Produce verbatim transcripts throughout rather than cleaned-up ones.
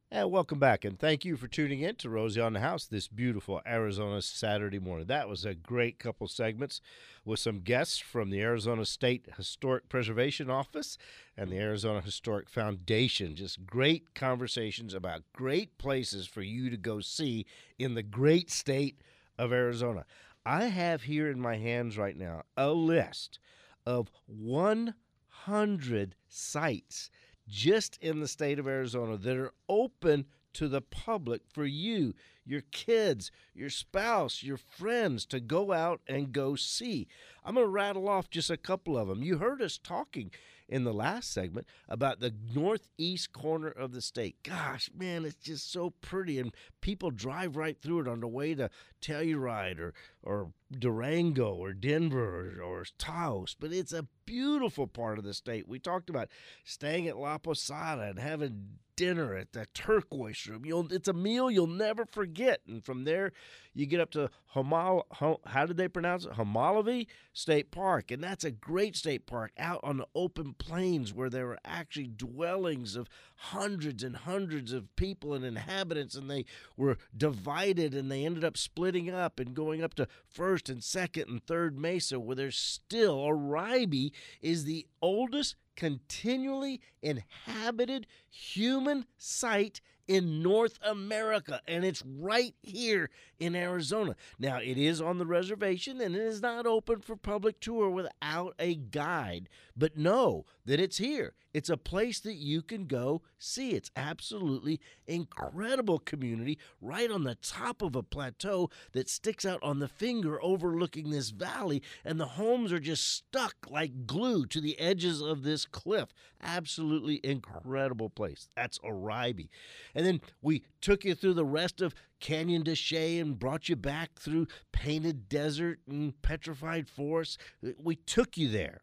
And welcome back, and thank you for tuning in to Rosie on the House this beautiful Arizona Saturday morning. That was a great couple segments with some guests from the Arizona State Historic Preservation Office and the Arizona Historic Foundation. Just great conversations about great places for you to go see in the great state of Arizona. I have here in my hands right now a list of one hundred sites just in the state of Arizona that are open to the public for you, your kids, your spouse, your friends to go out and go see. I'm going to rattle off just a couple of them. You heard us talking in the last segment about the northeast corner of the state. Gosh, man, it's just so pretty, and people drive right through it on the way to Telluride or, or Durango or Denver or, or Taos, but it's a beautiful part of the state. We talked about staying at La Posada and having dinner at the Turquoise Room. You'll, it's a meal you'll never forget. And from there, you get up to Homal, how did they pronounce it? Homolivy State Park. And that's a great state park out on the open plains where there are actually dwellings of hundreds and hundreds of people and inhabitants. And they were divided and they ended up splitting up and going up to First and Second and Third Mesa, where there's still, Oribe is the oldest continually inhabited human site in North America, and it's right here in Arizona. Now, it is on the reservation, and it is not open for public tour without a guide, but know that it's here. It's a place that you can go see. It's absolutely incredible community right on the top of a plateau that sticks out on the finger overlooking this valley, and the homes are just stuck like glue to the edges of this cliff. Absolutely incredible place. That's Oribe. And then we took you through the rest of Canyon de Chelly and brought you back through Painted Desert and Petrified Forest. We took you there.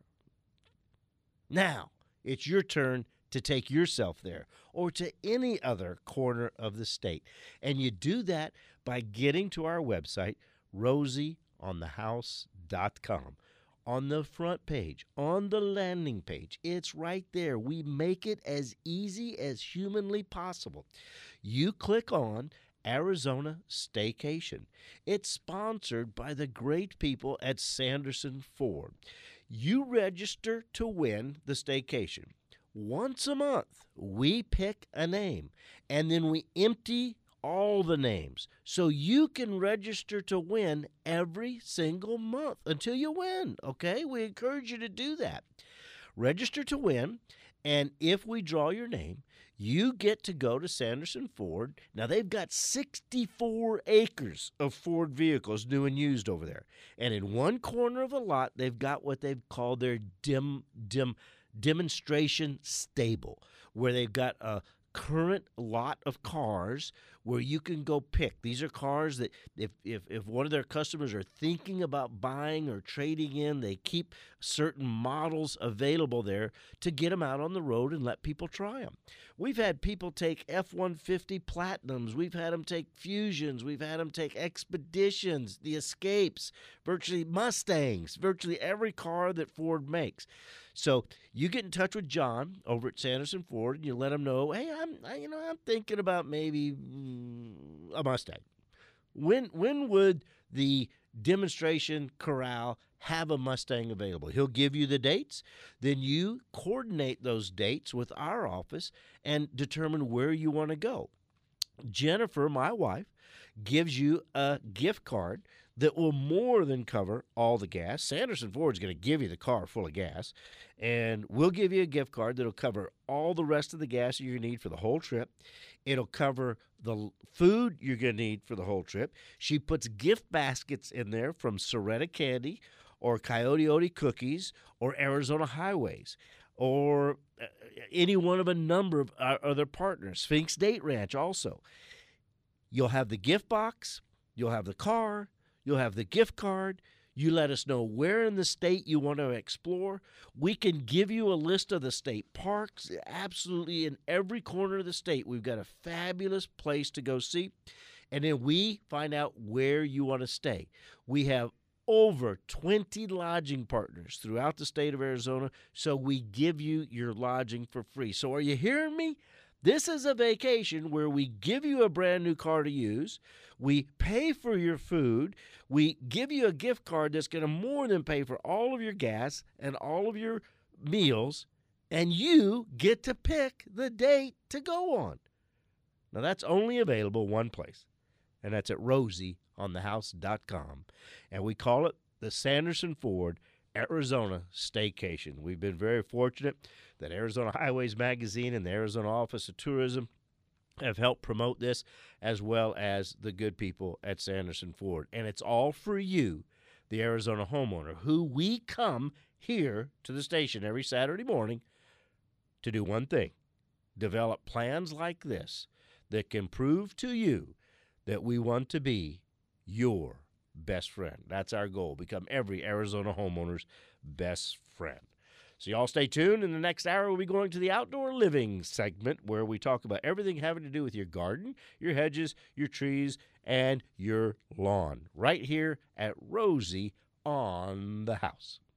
Now, it's your turn to take yourself there or to any other corner of the state. And you do that by getting to our website, rosie on the house dot com. On the front page, on the landing page, it's right there. We make it as easy as humanly possible. You click on Arizona Staycation. It's sponsored by the great people at Sanderson Ford. You register to win the staycation. Once a month, we pick a name, and then we empty all the names so you can register to win every single month until you win, okay? We encourage you to do that. Register to win, and if we draw your name, you get to go to Sanderson Ford. Now, they've got sixty-four acres of Ford vehicles, new and used, over there. And in one corner of the lot, they've got what they've called their dim, dim, demonstration stable, where they've got a current lot of cars where you can go pick. These are cars that if, if, if one of their customers are thinking about buying or trading in, they keep certain models available there to get them out on the road and let people try them. We've had people take F one fifty Platinums. We've had them take Fusions. We've had them take Expeditions, the Escapes, virtually Mustangs, virtually every car that Ford makes. So you get in touch with John over at Sanderson Ford, and you let him know, hey, I'm, I, you know, I'm thinking about maybe mm, a Mustang. When when would the demonstration corral have a Mustang available? He'll give you the dates. Then you coordinate those dates with our office and determine where you want to go. Jennifer, my wife, gives you a gift card that will more than cover all the gas. Sanderson Ford is going to give you the car full of gas, and we'll give you a gift card that will cover all the rest of the gas you need for the whole trip. It'll cover the food you're going to need for the whole trip. She puts gift baskets in there from Soretta Candy or Coyote Oaty Cookies or Arizona Highways or any one of a number of our other partners. Sphinx Date Ranch also. You'll have the gift box. You'll have the car. You'll have the gift card. You let us know where in the state you want to explore. We can give you a list of the state parks. Absolutely in every corner of the state, we've got a fabulous place to go see. And then we find out where you want to stay. We have over twenty lodging partners throughout the state of Arizona, so we give you your lodging for free. So are you hearing me? This is a vacation where we give you a brand new car to use. We pay for your food. We give you a gift card that's going to more than pay for all of your gas and all of your meals, and you get to pick the date to go on. Now, that's only available one place, and that's at rosie on the house dot com. And we call it the Sanderson Ford Arizona Staycation. We've been very fortunate that Arizona Highways Magazine and the Arizona Office of Tourism have helped promote this, as well as the good people at Sanderson Ford. And it's all for you, the Arizona homeowner, who we come here to the station every Saturday morning to do one thing: develop plans like this that can prove to you that we want to be your best friend. That's our goal: become every Arizona homeowner's best friend. So y'all stay tuned. In the next hour, we'll be going to the outdoor living segment, where we talk about everything having to do with your garden, your hedges, your trees, and your lawn, right here at Rosie on the House.